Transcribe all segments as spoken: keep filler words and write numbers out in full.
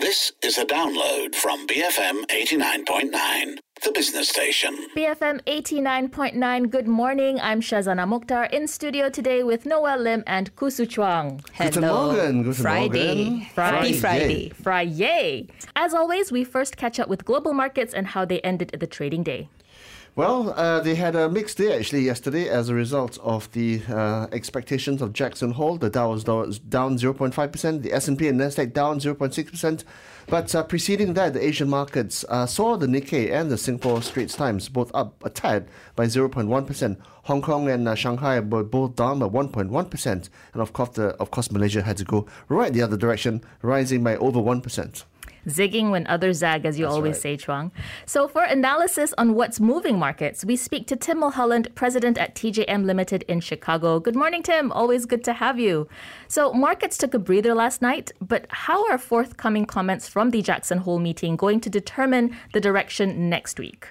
This is a download from B F M eighty-nine point nine, the business station. B F M eighty-nine point nine, good morning. I'm Shazana Mukhtar in studio today with Noel Lim and Kusu Chuang. Guten Morgen. Guten Friday. Morgen. Happy Friday. Friday. As always, we first catch up with global markets and how they ended the trading day. Well, uh, they had a mixed day actually yesterday as a result of the uh, expectations of Jackson Hole. The Dow was down zero point five percent, the S and P and Nasdaq down zero point six percent. But uh, preceding that, the Asian markets uh, saw the Nikkei and the Singapore Straits Times both up a tad by zero point one percent. Hong Kong and uh, Shanghai were both down by one point one percent. And of course, the, of course, Malaysia had to go right the other direction, rising by over one percent. Zigging when others zag, as you That's always right. say, Chuang. So for analysis on what's moving markets, we speak to Tim Mulholland, president at T J M Limited in Chicago. Good morning, Tim. Always good to have you. So markets took a breather last night, but how are forthcoming comments from the Jackson Hole meeting going to determine the direction next week?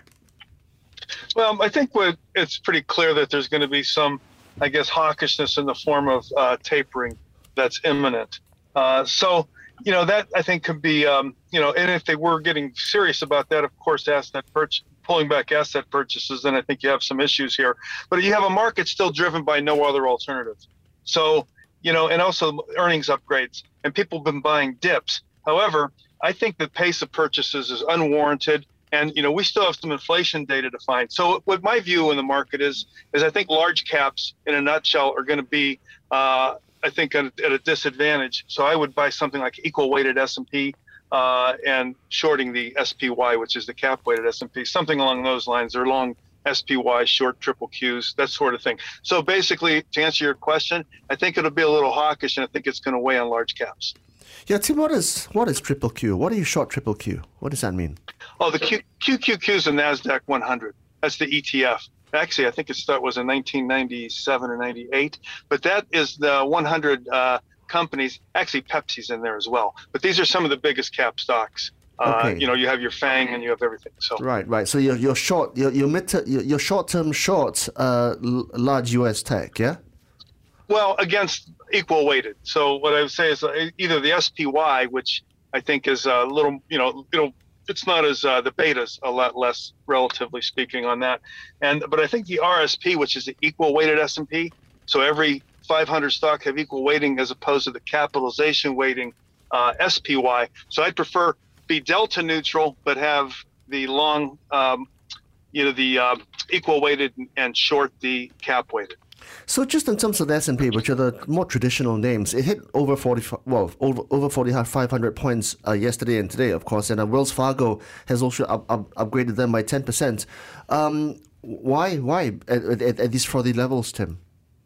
Well, I think what, it's pretty clear that there's going to be some, I guess, hawkishness in the form of uh, tapering that's imminent. Uh, so, you know, that I think could be, um, you know, and if they were getting serious about that, of course, asset purchase, pulling back asset purchases, then I think you have some issues here. But you have a market still driven by no other alternatives. So, you know, and also earnings upgrades, and people have been buying dips. However, I think the pace of purchases is unwarranted. And, you know, we still have some inflation data to find. So what my view in the market is, is I think large caps, in a nutshell, are going to be, uh, I think, at, at a disadvantage. So I would buy something like equal-weighted S and P uh, and shorting the S P Y, which is the cap-weighted S and P, something along those lines. They're long S P Y, short triple Qs, that sort of thing. So basically, to answer your question, I think it'll be a little hawkish, and I think it's going to weigh on large caps. Yeah, Tim, what is what is triple Q? What are you short triple Q? What does that mean? Oh, the Q, QQQ is the NASDAQ one hundred. That's the E T F. Actually, I think it start was in nineteen ninety-seven or ninety-eight. But that is the one hundred uh, companies. Actually, Pepsi's in there as well. But these are some of the biggest cap stocks. Uh, Okay. You know, you have your FANG and you have everything. So Right, right. So you're, you're short, you're, you're, mid you're, you're short-term short uh, l- large U S tech, yeah? Well, against equal weighted. So what I would say is uh, either the S P Y, which I think is a little, you know, it'll, it's not as uh, the beta's a lot less, relatively speaking, on that. And but I think the R S P, which is the equal weighted S and P, so every five hundred stock have equal weighting as opposed to the capitalization weighting uh, S P Y. So I'd prefer be delta neutral, but have the long, um, you know, the uh, equal weighted and short the cap weighted. So just in terms of the S and P, which are the more traditional names, it hit over forty, well, over over forty-five hundred points uh, yesterday and today, of course, and uh, Wells Fargo has also up, up, upgraded them by ten percent. Um, why, why at, at, at these frothy levels, Tim?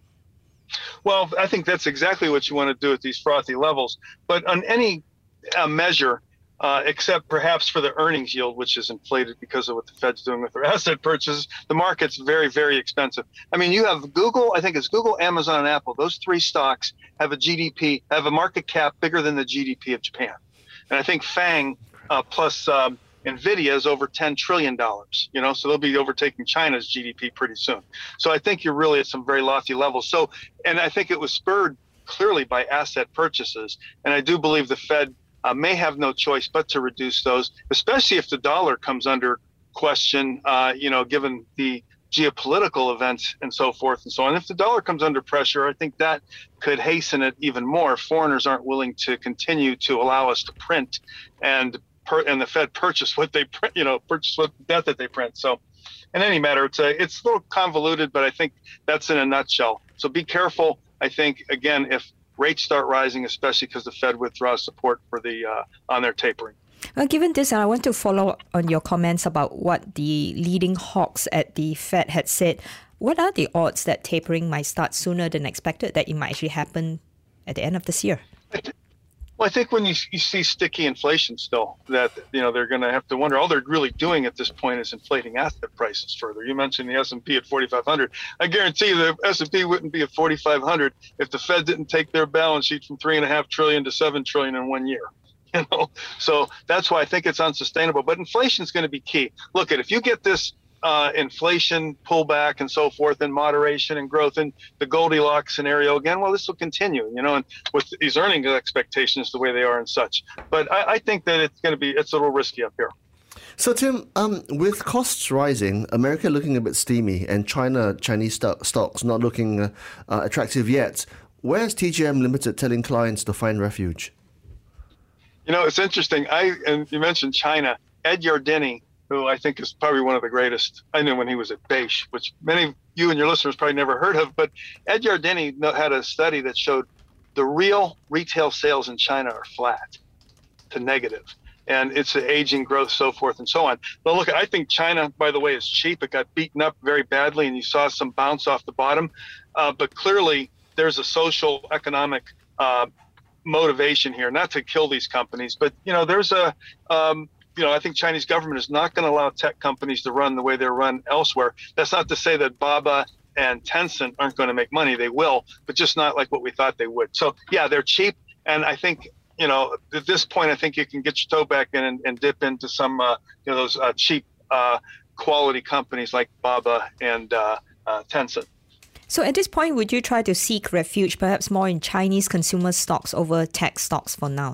Well, I think that's exactly what you want to do at these frothy levels. But on any uh, measure, uh, except perhaps for the earnings yield, which is inflated because of what the Fed's doing with their asset purchases, the market's very, very expensive. I mean, you have Google, I think it's Google, Amazon, and Apple. Those three stocks have a G D P, have a market cap bigger than the G D P of Japan. And I think FANG uh, plus um, NVIDIA is over ten trillion dollars, you know, so they'll be overtaking China's G D P pretty soon. So I think you're really at some very lofty levels. So, and I think it was spurred clearly by asset purchases. And I do believe the Fed Uh, may have no choice but to reduce those, especially if the dollar comes under question, uh, you know, given the geopolitical events and so forth and so on. If the dollar comes under pressure, I think that could hasten it even more. Foreigners aren't willing to continue to allow us to print, and per, and the Fed purchase what they print, you know, purchase what debt that they print. So, in any matter, it's a, it's a little convoluted, but I think that's in a nutshell. So be careful. I think again, if rates start rising, especially because the Fed withdraws support for the uh, on their tapering. Well, given this, I want to follow on your comments about what the leading hawks at the Fed had said. What are the odds that tapering might start sooner than expected, that it might actually happen at the end of this year? Well, I think when you, you see sticky inflation still, that, you know, they're going to have to wonder, all they're really doing at this point is inflating asset prices further. You mentioned the S and P at forty-five hundred. I guarantee you the S and P wouldn't be at forty-five hundred if the Fed didn't take their balance sheet from three and a half trillion to seven trillion in one year. You know, so that's why I think it's unsustainable. But inflation is going to be key. Look, at if you get this uh, inflation pullback and so forth, and moderation and growth, and the Goldilocks scenario again, well, this will continue, you know, and with these earnings expectations the way they are and such. But I, I think that it's going to be, it's a little risky up here. So, Tim, um, with costs rising, America looking a bit steamy, and China, Chinese st- stocks not looking uh, uh, attractive yet, where's T J M Limited telling clients to find refuge? You know, it's interesting. I and you mentioned China. Ed Yardeni, who I think is probably one of the greatest. I knew when he was at Beige, which many of you and your listeners probably never heard of. But Ed Yardeni had a study that showed the real retail sales in China are flat to negative. And it's an aging growth, so forth and so on. But look, I think China, by the way, is cheap. It got beaten up very badly, and you saw some bounce off the bottom. Uh, but clearly, there's a social, economic uh, motivation here, not to kill these companies, but you know, there's a, um, you know, I think Chinese government is not going to allow tech companies to run the way they're run elsewhere. That's not to say that Baba and Tencent aren't going to make money. They will, but just not like what we thought they would. So yeah, they're cheap, and I think, you know, at this point, I think you can get your toe back in and, and dip into some, uh, you know, those uh, cheap uh, quality companies like Baba and uh, uh, Tencent. So at this point, would you try to seek refuge perhaps more in Chinese consumer stocks over tech stocks for now?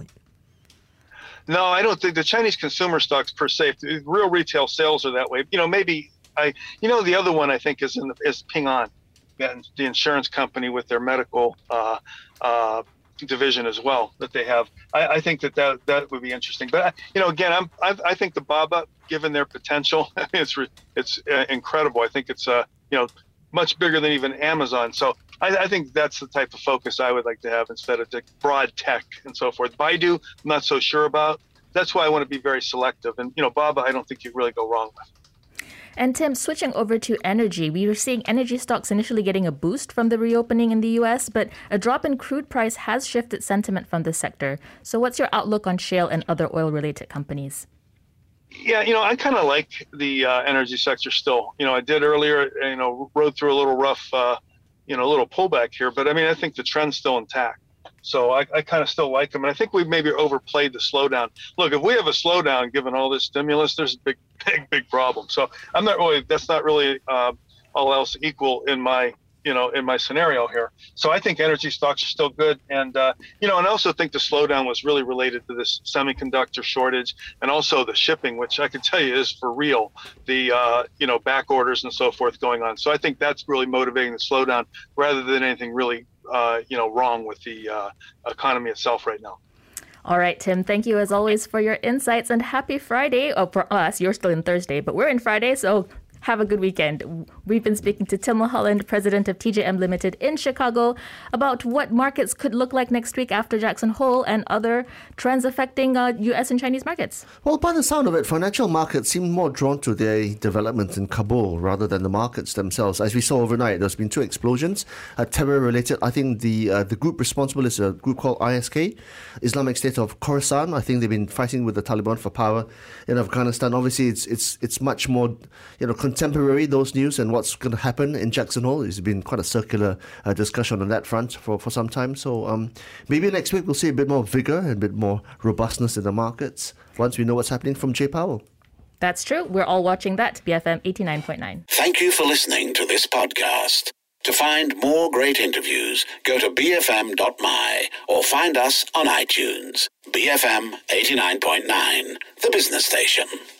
No, I don't think the Chinese consumer stocks per se, if real retail sales are that way. You know, maybe I, you know, the other one I think is in the, is Ping An, the insurance company with their medical uh, uh, division as well that they have. I, I think that, that that would be interesting. But you know, again, I'm I, I think the Baba, given their potential, it's it's uh, incredible. I think it's uh you know much bigger than even Amazon. So I, I think that's the type of focus I would like to have instead of the broad tech and so forth. Baidu, I'm not so sure about. That's why I want to be very selective. And you know, Baba, I don't think you really go wrong with. And Tim, switching over to energy, we were seeing energy stocks initially getting a boost from the reopening in the U S, but a drop in crude price has shifted sentiment from the sector. So what's your outlook on shale and other oil-related companies? Yeah, you know, I kind of like the uh, energy sector still. You know, I did earlier, you know, rode through a little rough, uh, you know, a little pullback here, but I mean, I think the trend's still intact. So I, I kind of still like them. And I think we've maybe overplayed the slowdown. Look, if we have a slowdown, given all this stimulus, there's a big, big, big problem. So I'm not really, that's not really uh, all else equal in my, you know, in my scenario here. So I think energy stocks are still good. And, uh, you know, and I also think the slowdown was really related to this semiconductor shortage and also the shipping, which I can tell you is for real, the, uh, you know, back orders and so forth going on. So I think that's really motivating the slowdown rather than anything really Uh, you know, wrong with the uh, economy itself right now. All right, Tim, thank you as always for your insights, and happy Friday. Oh, for us, you're still in Thursday, but we're in Friday, so have a good weekend. We've been speaking to Tim Mulholland, president of T J M Limited in Chicago, about what markets could look like next week after Jackson Hole and other trends affecting uh, U S and Chinese markets. Well, by the sound of it, financial markets seem more drawn to their developments in Kabul rather than the markets themselves. As we saw overnight, there's been two explosions, uh, terror-related. I think the uh, the group responsible is a group called I S K, Islamic State of Khorasan. I think they've been fighting with the Taliban for power in Afghanistan. Obviously, it's it's it's much more, you know, contemporary, those news, and what's going to happen in Jackson Hole. It's been quite a circular uh, discussion on that front for, for some time. So um, maybe next week we'll see a bit more vigor and a bit more robustness in the markets once we know what's happening from Jay Powell. That's true. We're all watching that. B F M eighty-nine point nine. Thank you for listening to this podcast. To find more great interviews, go to b f m dot m y or find us on iTunes. B F M eighty-nine point nine, the business station.